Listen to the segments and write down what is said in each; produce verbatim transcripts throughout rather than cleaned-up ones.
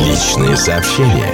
Личные сообщения.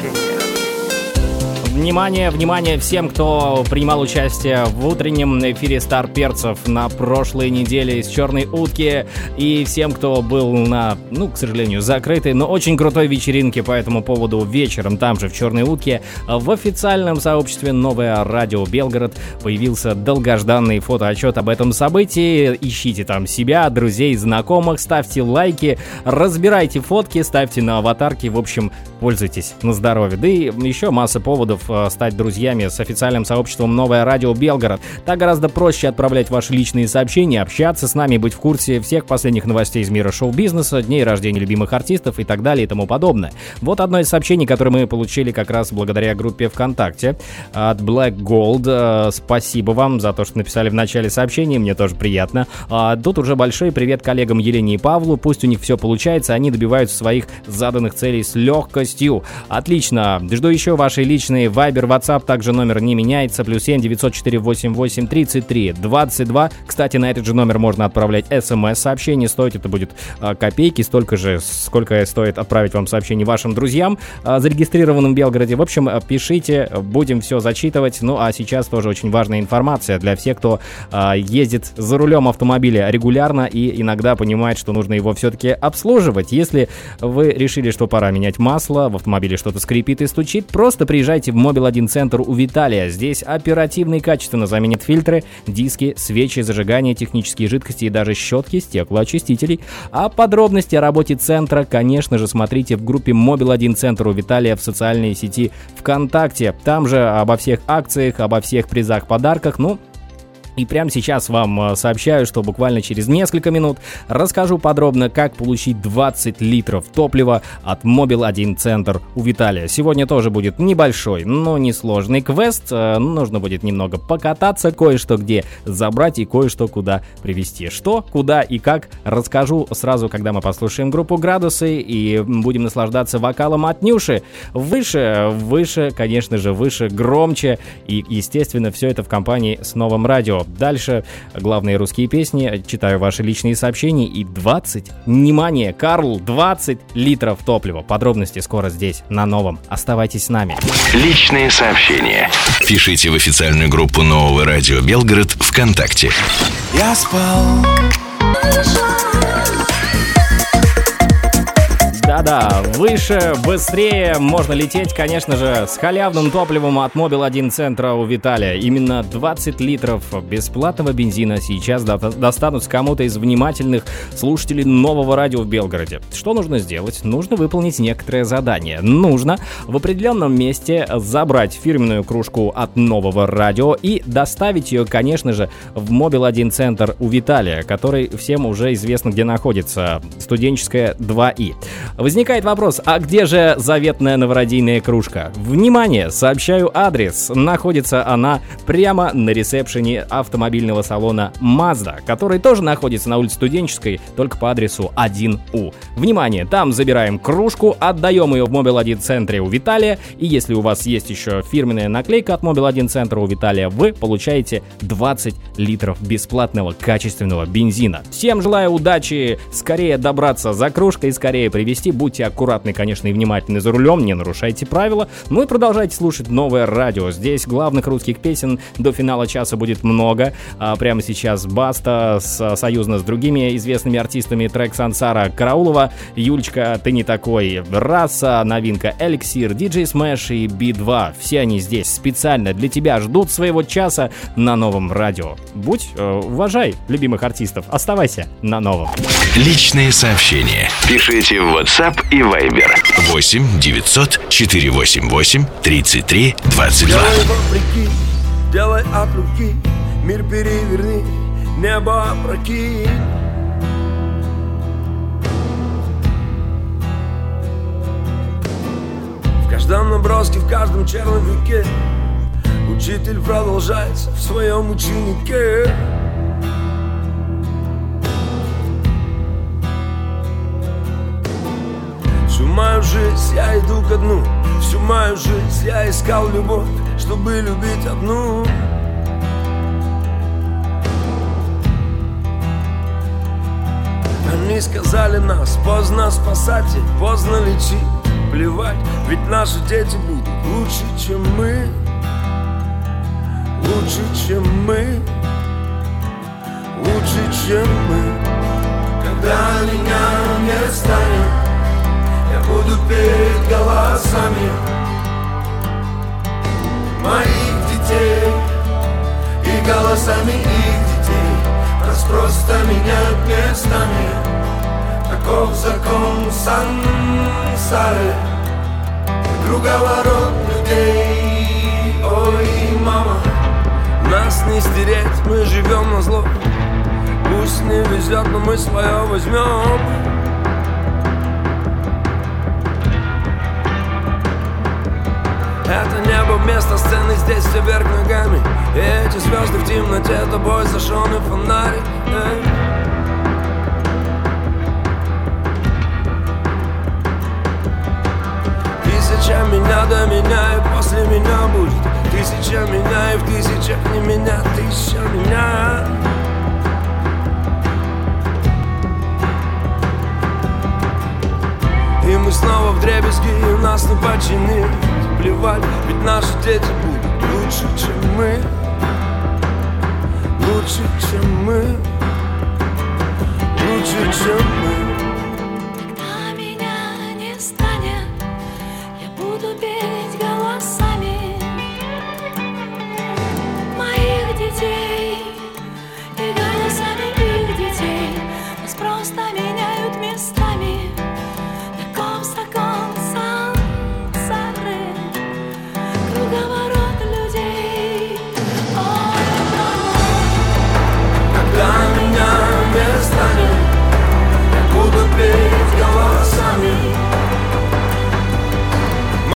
Внимание, внимание всем, кто принимал участие в утреннем эфире Стар Перцев на прошлой неделе из «Черной утки», и всем, кто был на, ну, к сожалению, закрытой, но очень крутой вечеринке по этому поводу вечером там же в «Черной утке». В официальном сообществе «Новое радио Белгород» появился долгожданный фотоотчет об этом событии. Ищите там себя, друзей, знакомых, ставьте лайки, разбирайте фотки, ставьте на аватарки, в общем, пользуйтесь на здоровье. Да и еще масса поводов стать друзьями с официальным сообществом «Новое радио Белгород». Так гораздо проще отправлять ваши личные сообщения, общаться с нами, быть в курсе всех последних новостей из мира шоу-бизнеса, дней рождения любимых артистов и так далее и тому подобное. Вот одно из сообщений, которое мы получили как раз благодаря группе ВКонтакте от Black Gold. Спасибо вам за то, что написали в начале сообщения, мне тоже приятно. Тут уже большой привет коллегам Елене и Павлу, пусть у них все получается, они добиваются своих заданных целей с легкостью. Отлично, жду еще ваши личные Вайбер, WhatsApp, также номер не меняется, плюс семь девятьсот четыре восемь восемь тридцать три двадцать два. Кстати, на этот же номер можно отправлять смс-сообщение, стоить это будет а, копейки, столько же, сколько стоит отправить вам сообщение вашим друзьям, а, зарегистрированным в Белгороде. В общем, пишите, будем все зачитывать. Ну, а сейчас тоже очень важная информация для всех, кто а, ездит за рулем автомобиля регулярно и иногда понимает, что нужно его все-таки обслуживать. Если вы решили, что пора менять масло, в автомобиле что-то скрипит и стучит, просто приезжайте в Мобил один центр у Виталия. Здесь оперативно и качественно заменят фильтры, диски, свечи, зажигания, технические жидкости и даже щетки, стеклоочистителей. А подробности о работе центра, конечно же, смотрите в группе Мобил один центр у Виталия в социальной сети ВКонтакте. Там же обо всех акциях, обо всех призах, подарках, ну... И прямо сейчас вам сообщаю, что буквально через несколько минут расскажу подробно, как получить двадцать литров топлива от Мобил один центр у Виталия. Сегодня тоже будет небольшой, но несложный квест. Нужно будет немного покататься, кое-что где забрать и кое-что куда привезти. Что, куда и как, расскажу сразу, когда мы послушаем группу «Градусы» и будем наслаждаться вокалом от Нюши. Выше, выше, конечно же, выше, громче. И, естественно, все это в компании с Новым радио. Дальше главные русские песни, читаю ваши личные сообщения и двадцать, внимание, Карл, двадцать литров топлива. Подробности скоро здесь, на Новом. Оставайтесь с нами. Личные сообщения. Пишите в официальную группу Нового радио Белгород ВКонтакте. Я спал. Да-да, выше, быстрее можно лететь, конечно же, с халявным топливом от Мобил один центра у Виталия. Именно двадцать литров бесплатного бензина сейчас до- достанутся кому-то из внимательных слушателей Нового радио в Белгороде. Что нужно сделать? Нужно выполнить некоторое задание. Нужно в определенном месте забрать фирменную кружку от Нового радио и доставить ее, конечно же, в Мобил один центр у Виталия, который всем уже известно, где находится. Студенческая два И. Возникает вопрос, а где же заветная новородийная кружка? Внимание, сообщаю адрес. Находится она прямо на ресепшене автомобильного салона Mazda, который тоже находится на улице Студенческой, только по адресу один У. Внимание, там забираем кружку, отдаем ее в Мобил один центре у Виталия, и если у вас есть еще фирменная наклейка от Мобил один центра у Виталия, вы получаете двадцать литров бесплатного качественного бензина. Всем желаю удачи, скорее добраться за кружкой, скорее привезти. Будьте аккуратны, конечно, и внимательны за рулем, не нарушайте правила. Ну и продолжайте слушать Новое радио. Здесь главных русских песен до финала часа будет много. А прямо сейчас Баста с, союзно с другими известными артистами, трек Сансара Караулова, Юлечка, ты не такой, Раса, новинка Эликсир, диджей Смэш и Би два. Все они здесь специально для тебя ждут своего часа на Новом радио. Будь, э, уважай любимых артистов, оставайся на Новом. Личные сообщения. Пишите в WhatsApp и Viber восемь девятьсот четыре восемь восемь тридцать три двадцать два. Делай вопреки, делай от руки, мир переверни, небо опрокинь. В каждом наброске, в каждом черновике учитель продолжается в своем ученике. Всю мою жизнь я иду ко дну, всю мою жизнь я искал любовь, чтобы любить одну. Они сказали нас поздно спасать и поздно лечить, плевать, ведь наши дети будут лучше, чем мы. Лучше, чем мы. Лучше, чем мы. Когда меня не станет, я буду петь голосами моих детей и голосами их детей. Нас просто менять местами. Таков закон сансары, круговорот людей. Ой, мама, нас не стереть, мы живем на зло. Пусть не везет, но мы свое возьмем. Это небо вместо сцены, здесь все вверх ногами. И эти звезды в темноте, тобой зажженный фонарик. Эй. Тысяча меня до меня, и после меня будет тысяча меня, и в тысячах не меня, тысяча меня. И мы снова вдребезги, и нас не починить. Плевать, ведь наши дети будут лучше, чем мы. Лучше, чем мы. Лучше, чем мы.